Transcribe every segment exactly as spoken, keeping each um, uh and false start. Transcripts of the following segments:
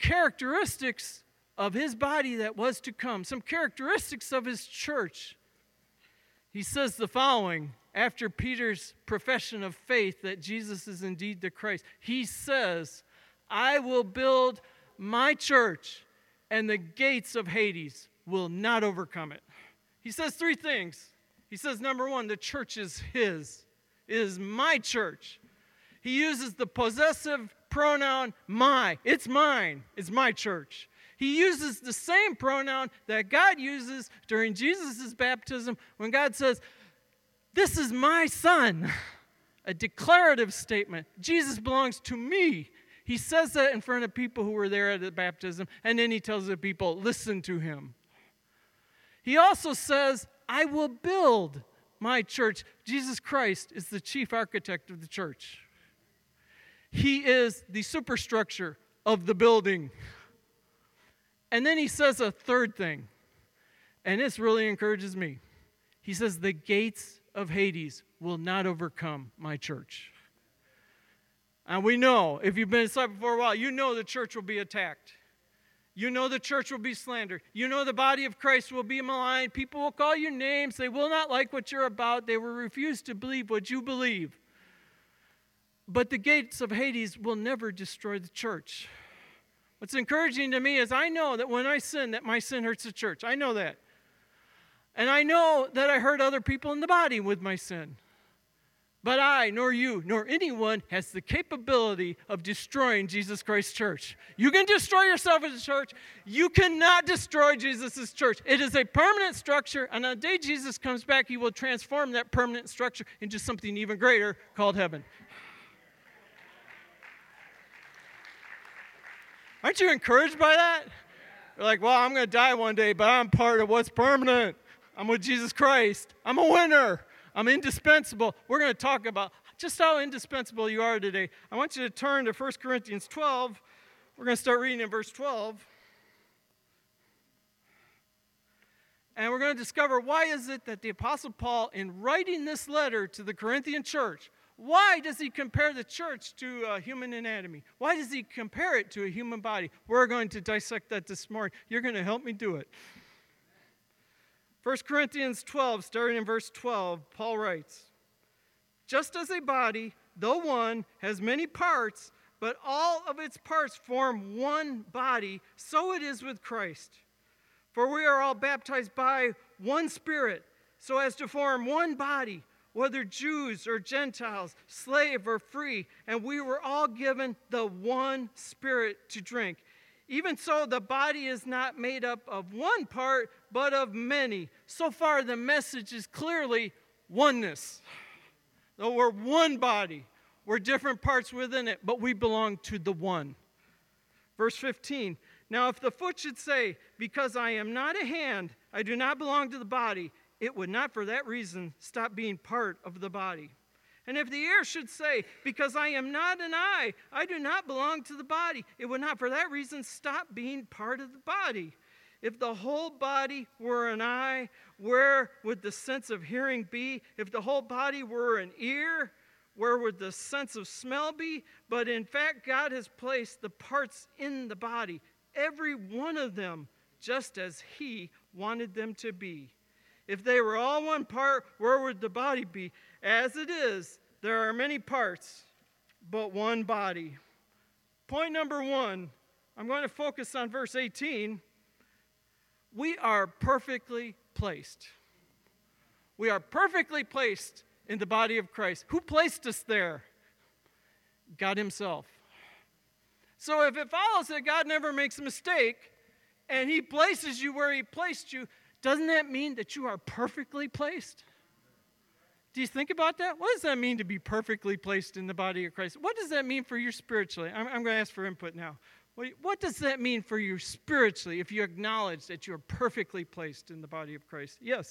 characteristics of his body that was to come, some characteristics of his church. He says the following after Peter's profession of faith that Jesus is indeed the Christ. He says, I will build my church, and the gates of Hades will not overcome it. He says three things. He says, number one, the church is his. It is my church. He uses the possessive pronoun my. It's mine. It's my church. He uses the same pronoun that God uses during Jesus' baptism when God says, this is my son. A declarative statement. Jesus belongs to me. He says that in front of people who were there at the baptism, and then he tells the people, listen to him. He also says, I will build my church. Jesus Christ is the chief architect of the church. He is the superstructure of the building. And then he says a third thing, and this really encourages me. He says, the gates of Hades will not overcome my church. And we know, if you've been inside for a while, you know the church will be attacked. You know the church will be slandered. You know the body of Christ will be maligned. People will call you names. They will not like what you're about. They will refuse to believe what you believe. But the gates of Hades will never destroy the church. What's encouraging to me is I know that when I sin, that my sin hurts the church. I know that. And I know that I hurt other people in the body with my sin. But I, nor you, nor anyone has the capability of destroying Jesus Christ's church. You can destroy yourself as a church. You cannot destroy Jesus' church. It is a permanent structure, and on the day Jesus comes back, he will transform that permanent structure into something even greater called heaven. Aren't you encouraged by that? You're like, well, I'm going to die one day, but I'm part of what's permanent. I'm with Jesus Christ. I'm a winner. I'm indispensable. We're going to talk about just how indispensable you are today. I want you to turn to First Corinthians twelve. We're going to start reading in verse twelve. And we're going to discover why is it that the Apostle Paul, in writing this letter to the Corinthian church, why does he compare the church to a human anatomy? Why does he compare it to a human body? We're going to dissect that this morning. You're going to help me do it. First Corinthians twelve, starting in verse twelve, Paul writes, just as a body, though one, has many parts, but all of its parts form one body, so it is with Christ. For we are all baptized by one Spirit, so as to form one body, whether Jews or Gentiles, slave or free, and we were all given the one Spirit to drink. Even so, the body is not made up of one part, but of many. So far, the message is clearly oneness. Though we're one body, we're different parts within it, but we belong to the one. Verse fifteen, now if the foot should say, because I am not a hand, I do not belong to the body, it would not for that reason stop being part of the body. And if the ear should say, because I am not an eye, I do not belong to the body, it would not for that reason stop being part of the body. If the whole body were an eye, where would the sense of hearing be? If the whole body were an ear, where would the sense of smell be? But in fact, God has placed the parts in the body, every one of them, just as he wanted them to be. If they were all one part, where would the body be? As it is, there are many parts, but one body. Point number one, I'm going to focus on verse eighteen. We are perfectly placed. We are perfectly placed in the body of Christ. Who placed us there? God himself. So if it follows that God never makes a mistake, and he places you where he placed you, doesn't that mean that you are perfectly placed? Do you think about that? What does that mean to be perfectly placed in the body of Christ? What does that mean for you spiritually? I'm, I'm going to ask for input now. What, what does that mean for you spiritually if you acknowledge that you're perfectly placed in the body of Christ? Yes.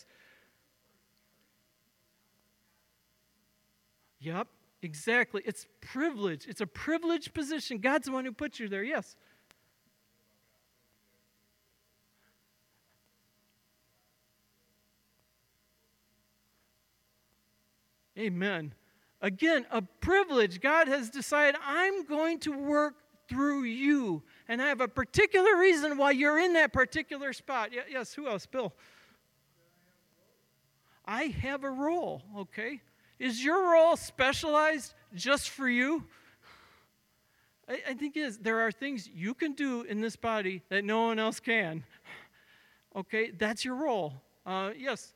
Yep, exactly. It's privilege. It's a privileged position. God's the one who put you there. Yes. Amen. Again, a privilege. God has decided, I'm going to work through you. And I have a particular reason why you're in that particular spot. Y- yes, who else? Bill. I have a role, okay? Is your role specialized just for you? I, I think it is. There are things you can do in this body that no one else can. Okay, that's your role. Uh, yes.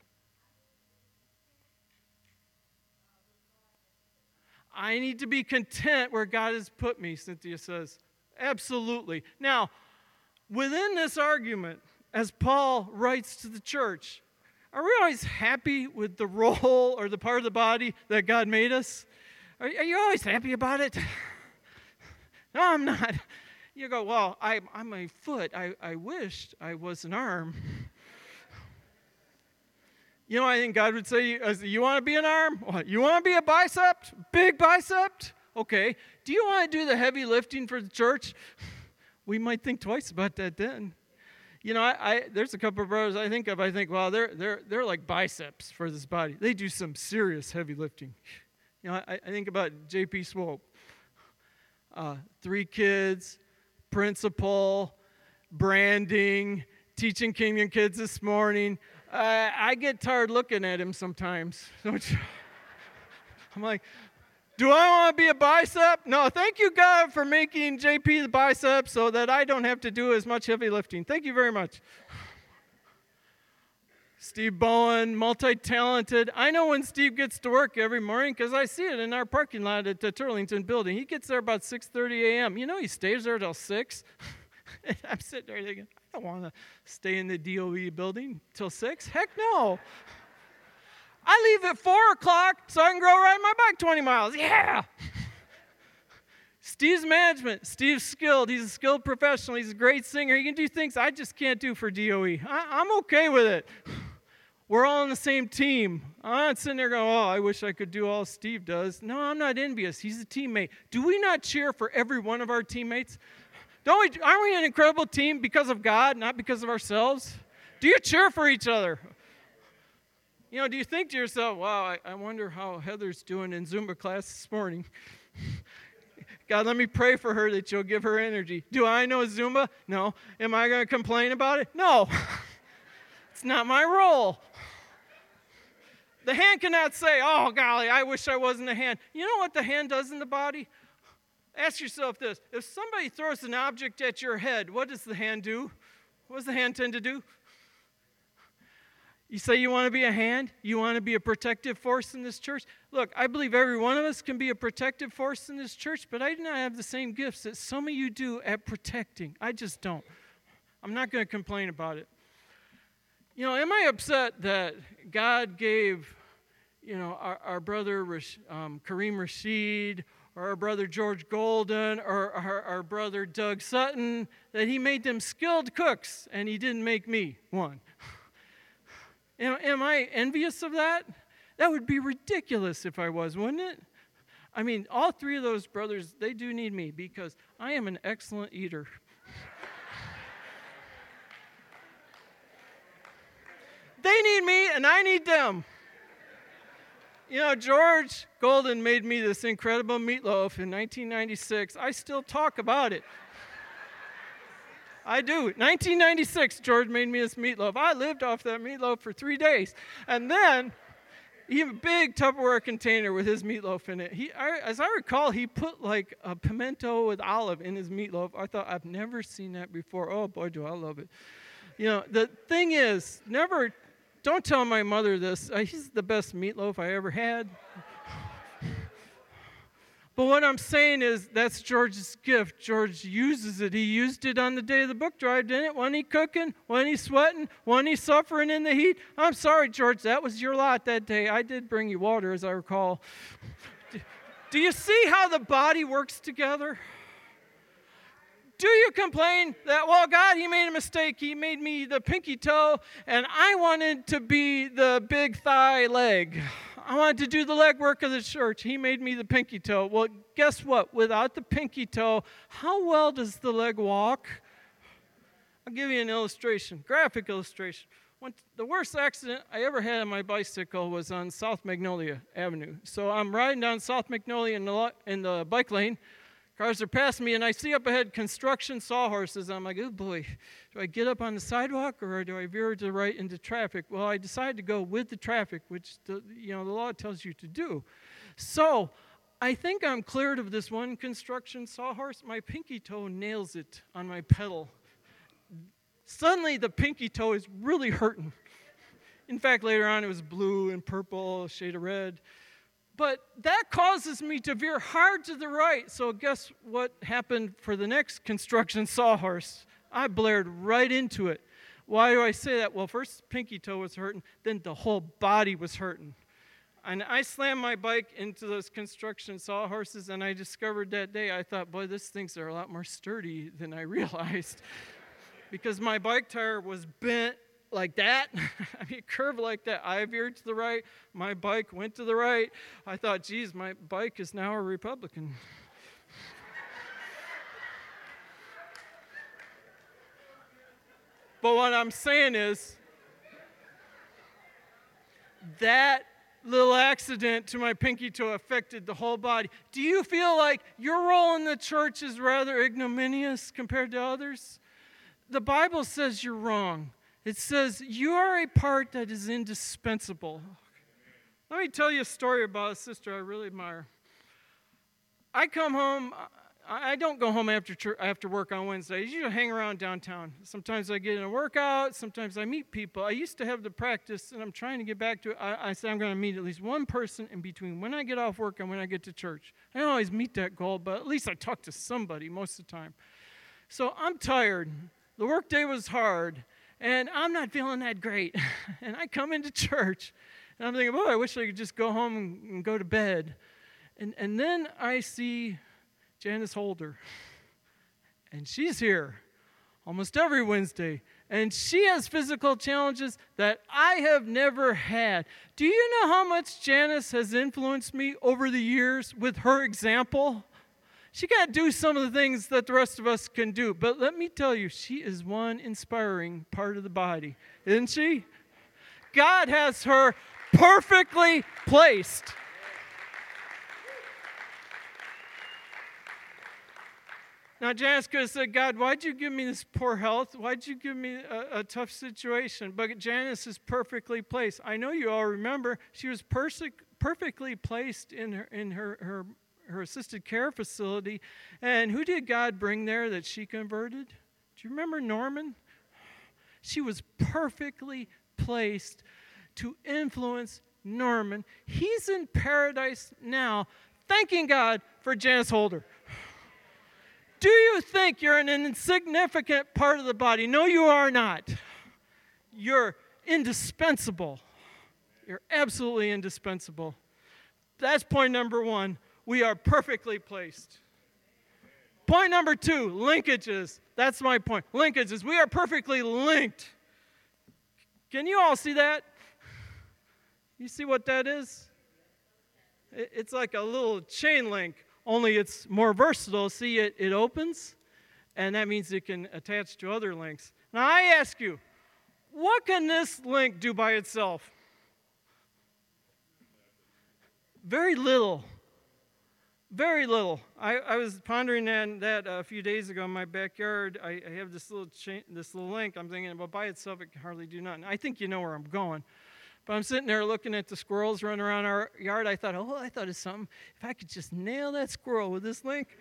I need to be content where God has put me, Cynthia says. Absolutely. Now, within this argument, as Paul writes to the church, are we always happy with the role or the part of the body that God made us? Are, are you always happy about it? No, I'm not. You go, well, I, I'm a foot. I, I wished I was an arm. You know, I think God would say, you want to be an arm? What? You want to be a bicep? Big bicep? Okay. Do you want to do the heavy lifting for the church? We might think twice about that then. You know, I, I there's a couple of brothers I think of. I think, well, they're they're they're like biceps for this body. They do some serious heavy lifting. You know, I, I think about J P Swope. Uh, three kids, principal, branding, teaching Kingdom Kids this morning. Uh, I get tired looking at him sometimes. Don't you? I'm like, do I want to be a bicep? No, thank you, God, for making J P the bicep so that I don't have to do as much heavy lifting. Thank you very much. Steve Bowen, multi-talented. I know when Steve gets to work every morning because I see it in our parking lot at the Turlington building. He gets there about six thirty a.m. You know he stays there till six. I'm sitting there thinking, I don't want to stay in the D O E building till six. Heck no. I leave at four o'clock so I can go ride my bike twenty miles. Yeah. Steve's management. Steve's skilled. He's a skilled professional. He's a great singer. He can do things I just can't do for D O E. I, I'm okay with it. We're all on the same team. I'm not sitting there going, oh, I wish I could do all Steve does. No, I'm not envious. He's a teammate. Do we not cheer for every one of our teammates? Don't we? Aren't we an incredible team because of God, not because of ourselves? Do you cheer for each other? You know, do you think to yourself, wow, I, I wonder how Heather's doing in Zumba class this morning. God, let me pray for her that you'll give her energy. Do I know Zumba? No. Am I going to complain about it? No. It's not my role. The hand cannot say, oh, golly, I wish I wasn't a hand. You know what the hand does in the body? Ask yourself this. If somebody throws an object at your head, what does the hand do? What does the hand tend to do? You say you want to be a hand? You want to be a protective force in this church? Look, I believe every one of us can be a protective force in this church, but I do not have the same gifts that some of you do at protecting. I just don't. I'm not going to complain about it. You know, am I upset that God gave, you know, our, our brother um, Kareem Rashid, or our brother George Golden, or our, our brother Doug Sutton, that he made them skilled cooks, and he didn't make me one? Am, am I envious of that? That would be ridiculous if I was, wouldn't it? I mean, all three of those brothers, they do need me because I am an excellent eater. They need me, and I need them. You know, George Golden made me this incredible meatloaf in nineteen ninety-six. I still talk about it. I do. nineteen ninety-six, George made me this meatloaf. I lived off that meatloaf for three days. And then, he had a big Tupperware container with his meatloaf in it. He, I, as I recall, he put like a pimento with olive in his meatloaf. I thought, I've never seen that before. Oh, boy, do I love it. You know, the thing is, never, don't tell my mother this. Uh, he's the best meatloaf I ever had. But what I'm saying is that's George's gift. George uses it. He used it on the day of the book drive, didn't it? When he cooking, when he sweating, when he suffering in the heat. I'm sorry, George, that was your lot that day. I did bring you water, as I recall. Do you see how the body works together? Do you complain that, well, God, he made a mistake. He made me the pinky toe, and I wanted to be the big thigh leg. I wanted to do the leg work of the church. He made me the pinky toe. Well, guess what? Without the pinky toe, how well does the leg walk? I'll give you an illustration, graphic illustration. When the worst accident I ever had on my bicycle was on South Magnolia Avenue. So I'm riding down South Magnolia in the, in the bike lane, Cars are passing me, and I see up ahead construction sawhorses. I'm like, oh boy, do I get up on the sidewalk or do I veer to the right into traffic? Well, I decided to go with the traffic, which the, you know the law tells you to do. So I think I'm cleared of this one construction sawhorse. My pinky toe nails it on my pedal. Suddenly, the pinky toe is really hurting. In fact, later on, it was blue and purple, a shade of red. But that causes me to veer hard to the right. So guess what happened for the next construction sawhorse? I blared right into it. Why do I say that? Well, first, pinky toe was hurting. Then the whole body was hurting. And I slammed my bike into those construction sawhorses, and I discovered that day, I thought, boy, these things are a lot more sturdy than I realized. Because my bike tire was bent like that. I mean, curved like that. I veered to the right. My bike went to the right. I thought, geez, my bike is now a Republican. But what I'm saying is that little accident to my pinky toe affected the whole body. Do you feel like your role in the church is rather ignominious compared to others? The Bible says you're wrong. It says you are a part that is indispensable. Let me tell you a story about a sister I really admire. I come home, I don't go home after church, after work on Wednesday. I usually hang around downtown. Sometimes I get in a workout, sometimes I meet people. I used to have the practice, and I'm trying to get back to it. I, I say I'm going to meet at least one person in between when I get off work and when I get to church. I don't always meet that goal, but at least I talk to somebody most of the time. So I'm tired. The workday was hard. And I'm not feeling that great. And I come into church, and I'm thinking, oh, I wish I could just go home and, and go to bed. And, and then I see Janice Holder. And she's here almost every Wednesday. And she has physical challenges that I have never had. Do you know how much Janice has influenced me over the years with her example? She can't do some of the things that the rest of us can do. But let me tell you, she is one inspiring part of the body, isn't she? God has her perfectly placed. Now, Janice could have said, God, why'd you give me this poor health? Why'd you give me a, a tough situation? But Janice is perfectly placed. I know you all remember she was perse- perfectly placed in her in her, her her assisted care facility. And who did God bring there that she converted? Do you remember Norman? She was perfectly placed to influence Norman. He's in paradise now, thanking God for Janice Holder. Do you think you're an insignificant part of the body? No, you are not. You're indispensable. You're absolutely indispensable. That's point number one. We are perfectly placed. Point number two, linkages. That's my point. Linkages. We are perfectly linked. Can you all see that? You see what that is? It's like a little chain link, only it's more versatile. See, it, it opens, and that means it can attach to other links. Now, I ask you, what can this link do by itself? Very little. Very little. I, I was pondering on that a few days ago in my backyard. I, I have this little chain, this little link. I'm thinking, well, by itself, it can hardly do nothing. I think you know where I'm going. But I'm sitting there looking at the squirrels running around our yard. I thought, oh, I thought of something. If I could just nail that squirrel with this link.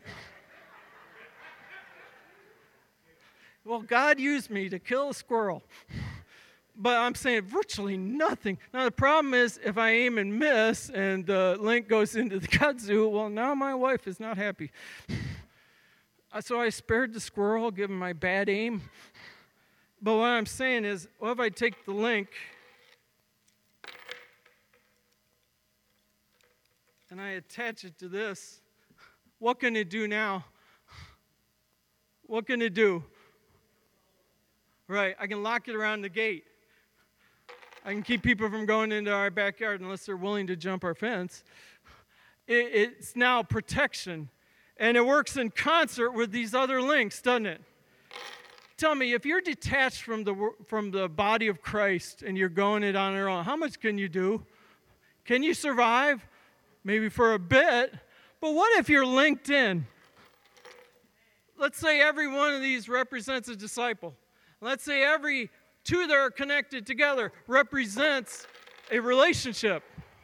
Well, God used me to kill a squirrel. But I'm saying virtually nothing. Now, the problem is if I aim and miss and the link goes into the kudzu, well, now my wife is not happy. So I spared the squirrel, given my bad aim. But what I'm saying is, what if I take the link and I attach it to this? What can it do now? What can it do? Right, I can lock it around the gate. I can keep people from going into our backyard unless they're willing to jump our fence. It, it's now protection. And it works in concert with these other links, doesn't it? Tell me, if you're detached from the from the body of Christ and you're going it on your own, how much can you do? Can you survive? Maybe for a bit. But what if you're linked in? let's say every one of these represents a disciple. Let's say every two that are connected together represents a relationship.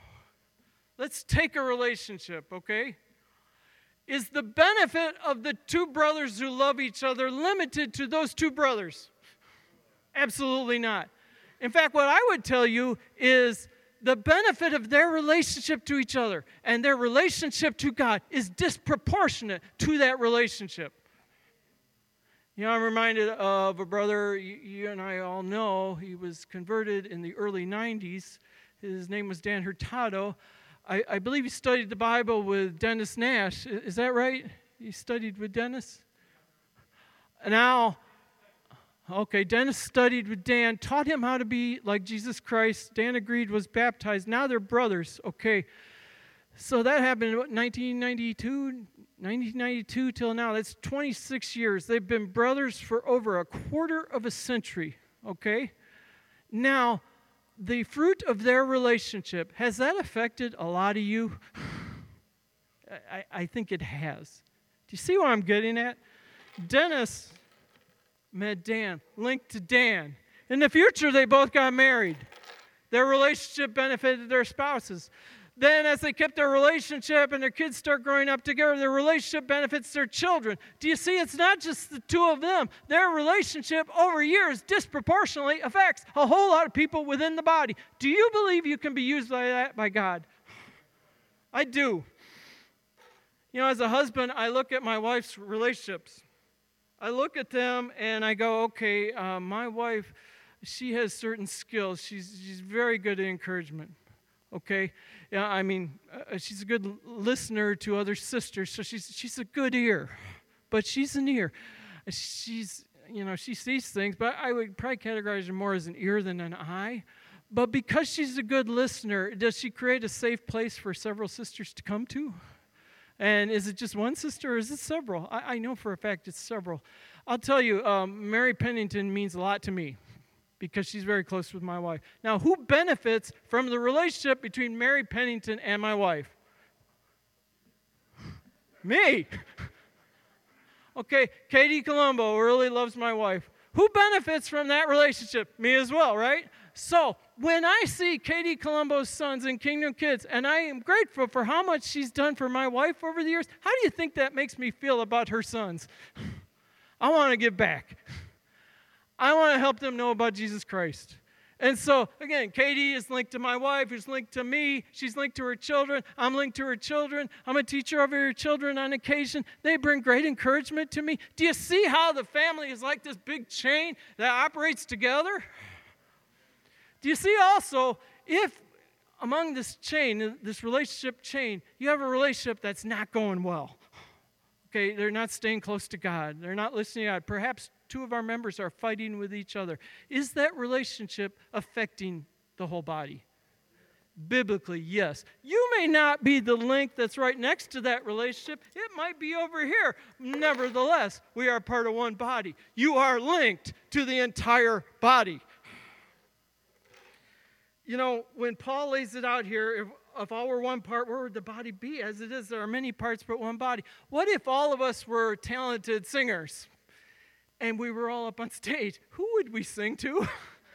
Let's take a relationship, okay? Is the benefit of the two brothers who love each other limited to those two brothers? Absolutely not. In fact, what I would tell you is the benefit of their relationship to each other and their relationship to God is disproportionate to that relationship. You know, I'm reminded of a brother you, you and I all know. He was converted in the early nineties. His name was Dan Hurtado. I, I believe he studied the Bible with Dennis Nash. Is that right? He studied with Dennis? Now, okay, Dennis studied with Dan, taught him how to be like Jesus Christ. Dan agreed, was baptized. Now they're brothers. Okay, so that happened in what, nineteen ninety-two? nineteen ninety-two till now. That's twenty-six years. They've been brothers for over a quarter of a century. Okay? Now, the fruit of their relationship, has that affected a lot of you? I, I think it has. Do you see what I'm getting at? Dennis met Dan, linked to Dan. In the future, they both got married. Their relationship benefited their spouses. Then as they kept their relationship and their kids start growing up together, their relationship benefits their children. Do you see? It's not just the two of them. Their relationship over years disproportionately affects a whole lot of people within the body. Do you believe you can be used by that by God? I do. You know, as a husband, I look at my wife's relationships. I look at them and I go, okay, uh, my wife, she has certain skills. She's, she's very good at encouragement. Okay, yeah, I mean, uh, she's a good listener to other sisters, so she's she's a good ear, but she's an ear. She's, you know, she sees things, but I would probably categorize her more as an ear than an eye. But because she's a good listener, does she create a safe place for several sisters to come to? And is it just one sister, or is it several? I, I know for a fact it's several. I'll tell you, um, Mary Pennington means a lot to me, because she's very close with my wife. Now, who benefits from the relationship between Mary Pennington and my wife? Me. Okay, Katie Colombo really loves my wife. Who benefits from that relationship? Me as well, right? So, when I see Katie Colombo's sons in Kingdom Kids, and I am grateful for how much she's done for my wife over the years, how do you think that makes me feel about her sons? I want to give back. I want to help them know about Jesus Christ. And so, again, Katie is linked to my wife, who's linked to me. She's linked to her children. I'm linked to her children. I'm a teacher of her children on occasion. They bring great encouragement to me. Do you see how the family is like this big chain that operates together? Do you see also, if among this chain, this relationship chain, you have a relationship that's not going well. Okay, they're not staying close to God. They're not listening to God. Perhaps two of our members are fighting with each other. Is that relationship affecting the whole body? Biblically, yes. You may not be the link that's right next to that relationship. It might be over here. Nevertheless, we are part of one body. You are linked to the entire body. You know, when Paul lays it out here, if, if all were one part, where would the body be? As it is, there are many parts but one body. What if all of us were talented singers and we were all up on stage? Who would we sing to?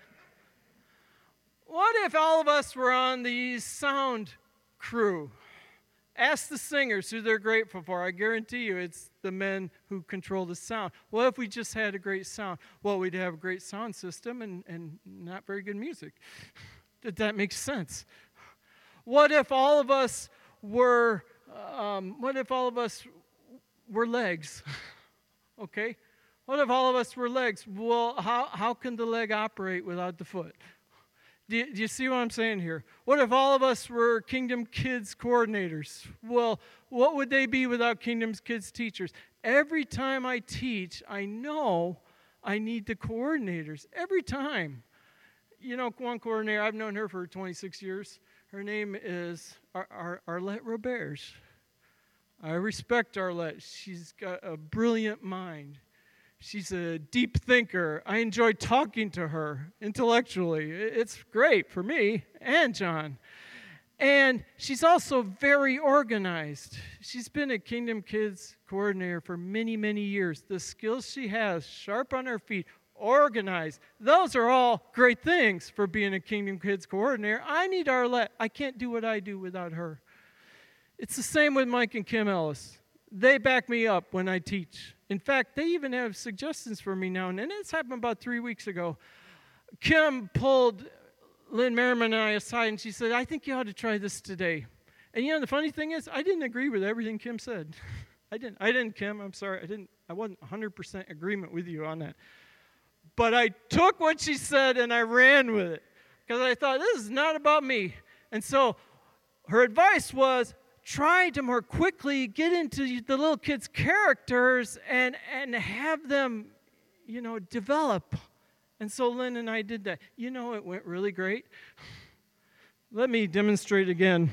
What if all of us were on the sound crew? Ask the singers who they're grateful for. I guarantee you it's the men who control the sound. What if we just had a great sound? Well, we'd have a great sound system and, and not very good music. Did that make sense? What if all of us were, um, what if all of us were legs? Okay? What if all of us were legs? Well, how, how can the leg operate without the foot? Do you, do you see what I'm saying here? What if all of us were Kingdom Kids coordinators? Well, what would they be without Kingdom Kids teachers? Every time I teach, I know I need the coordinators. Every time. You know, one coordinator, I've known her for twenty-six years. Her name is Ar- Ar- Arlette Roberge. I respect Arlette. She's got a brilliant mind. She's a deep thinker. I enjoy talking to her intellectually. It's great for me and John. And she's also very organized. She's been a Kingdom Kids coordinator for many, many years. The skills she has, sharp on her feet, organized, those are all great things for being a Kingdom Kids coordinator. I need Arlette. I can't do what I do without her. It's the same with Mike and Kim Ellis. They back me up when I teach. In fact, they even have suggestions for me now and then. It's happened about three weeks ago. Kim pulled Lynn Merriman and I aside, and she said, I think you ought to try this today. And you know, the funny thing is, I didn't agree with everything Kim said. I didn't, I didn't, Kim, I'm sorry. I didn't, I wasn't one hundred percent agreement with you on that. But I took what she said and I ran with it. Because I thought, this is not about me. And so her advice was, try to more quickly get into the little kids' characters and, and have them, you know, develop. And so Lynn and I did that. You know, it went really great. Let me demonstrate again.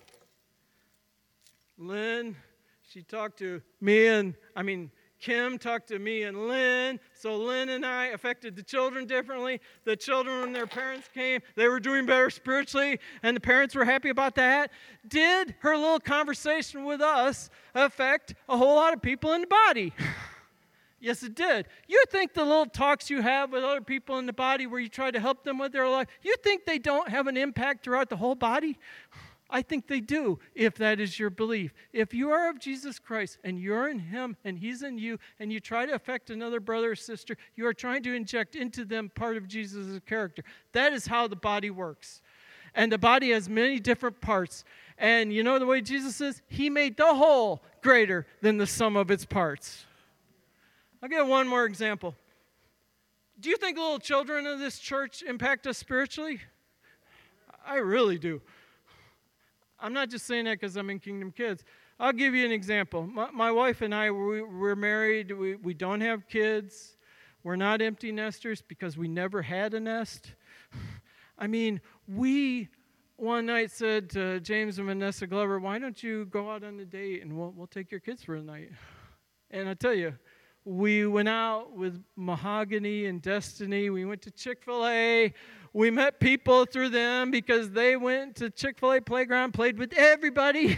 Lynn, she talked to me and, I mean, Kim talked to me and Lynn. So Lynn and I affected the children differently. The children, when their parents came, they were doing better spiritually, and the parents were happy about that. Did her little conversation with us affect a whole lot of people in the body? Yes, it did. You think the little talks you have with other people in the body where you try to help them with their life, you think they don't have an impact throughout the whole body? I think they do, if that is your belief. If you are of Jesus Christ and you're in Him and He's in you and you try to affect another brother or sister, you are trying to inject into them part of Jesus' character. That is how the body works. And the body has many different parts. And you know the way Jesus is? He made the whole greater than the sum of its parts. I'll give one more example. Do you think little children in this church impact us spiritually? I really do. I'm not just saying that because I'm in Kingdom Kids. I'll give you an example. My, my wife and I, we, we're married. We, we don't have kids. We're not empty nesters because we never had a nest. I mean, we one night said to James and Vanessa Glover, why don't you go out on a date and we'll, we'll take your kids for a night? And I tell you, we went out with Mahogany and Destiny. We went to Chick-fil-A. We met people through them because they went to Chick-fil-A playground, played with everybody.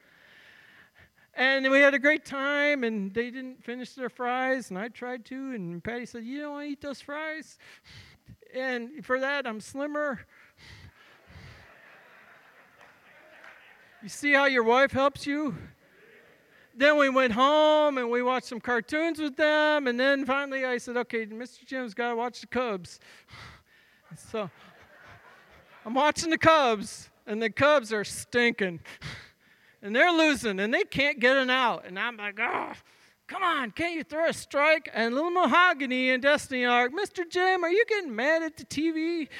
And we had a great time, and they didn't finish their fries, and I tried to, and Patty said, you don't want to eat those fries? And for that, I'm slimmer. You see how your wife helps you? Then we went home and we watched some cartoons with them. And then finally I said, okay, Mister Jim's got to watch the Cubs. So I'm watching the Cubs, and the Cubs are stinking. And they're losing, and they can't get an out. And I'm like, oh, come on, can't you throw a strike? And little Mahogany and Destiny are like, Mister Jim, are you getting mad at the T V?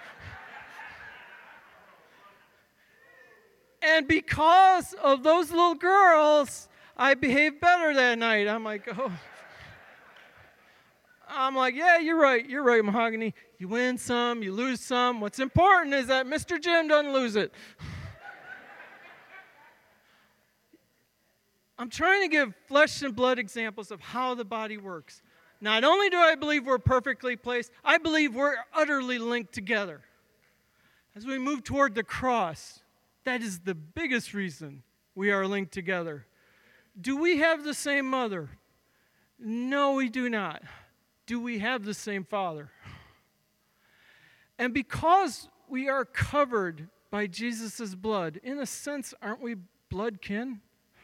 And because of those little girls, I behaved better that night. I'm like, oh. I'm like, yeah, you're right. You're right, Mahogany. You win some, you lose some. What's important is that Mister Jim doesn't lose it. I'm trying to give flesh and blood examples of how the body works. Not only do I believe we're perfectly placed, I believe we're utterly linked together. As we move toward the cross, that is the biggest reason we are linked together. Do we have the same mother? No, we do not. Do we have the same father? And because we are covered by Jesus' blood, in a sense, aren't we blood kin?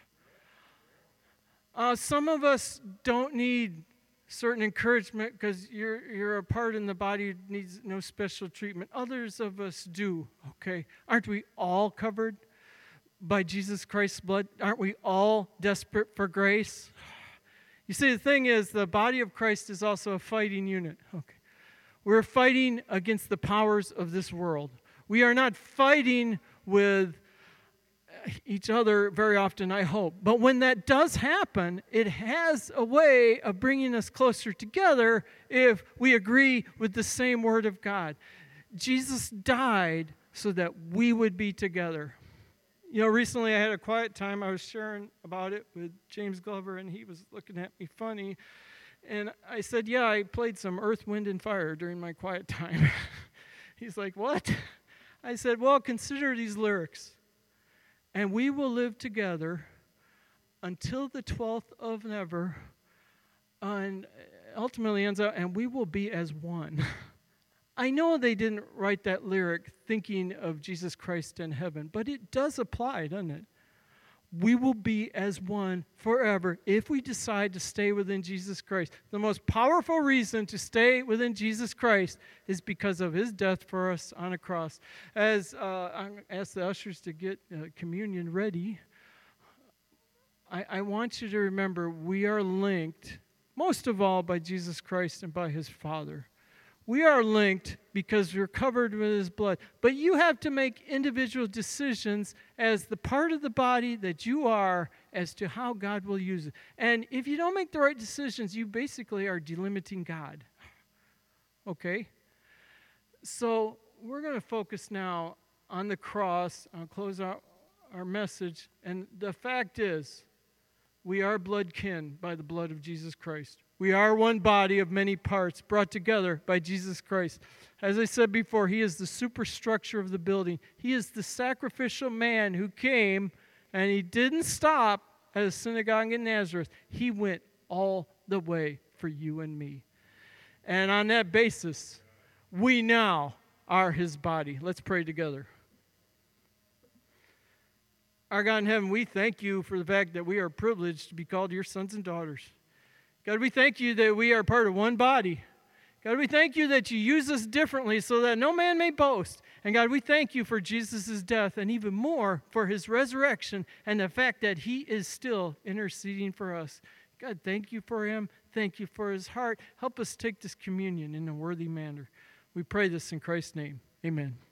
Uh, some of us don't need certain encouragement because you're, you're a part in the body that needs no special treatment. Others of us do, okay? Aren't we all covered by Jesus Christ's blood? Aren't we all desperate for grace? You see, the thing is, the body of Christ is also a fighting unit. Okay, we're fighting against the powers of this world. We are not fighting with each other very often, I hope. But when that does happen, it has a way of bringing us closer together if we agree with the same word of God. Jesus died so that we would be together. You know, recently I had a quiet time. I was sharing about it with James Glover, and he was looking at me funny. And I said, yeah, I played some Earth, Wind, and Fire during my quiet time. He's like, what? I said, well, consider these lyrics. And we will live together until the twelfth of never, and ultimately ends up, and we will be as one. I know they didn't write that lyric thinking of Jesus Christ in heaven, but it does apply, doesn't it? We will be as one forever if we decide to stay within Jesus Christ. The most powerful reason to stay within Jesus Christ is because of his death for us on a cross. As uh, I ask the ushers to get uh, communion ready, I, I want you to remember we are linked, most of all, by Jesus Christ and by his Father. We are linked because we're covered with his blood. But you have to make individual decisions as the part of the body that you are as to how God will use it. And if you don't make the right decisions, you basically are delimiting God. Okay? So we're going to focus now on the cross. I'll close out our message. And the fact is, we are blood kin by the blood of Jesus Christ. We are one body of many parts brought together by Jesus Christ. As I said before, he is the superstructure of the building. He is the sacrificial man who came, and he didn't stop at a synagogue in Nazareth. He went all the way for you and me. And on that basis, we now are his body. Let's pray together. Our God in heaven, we thank you for the fact that we are privileged to be called your sons and daughters. God, we thank you that we are part of one body. God, we thank you that you use us differently so that no man may boast. And God, we thank you for Jesus' death and even more for his resurrection and the fact that he is still interceding for us. God, thank you for him. Thank you for his heart. Help us take this communion in a worthy manner. We pray this in Christ's name. Amen.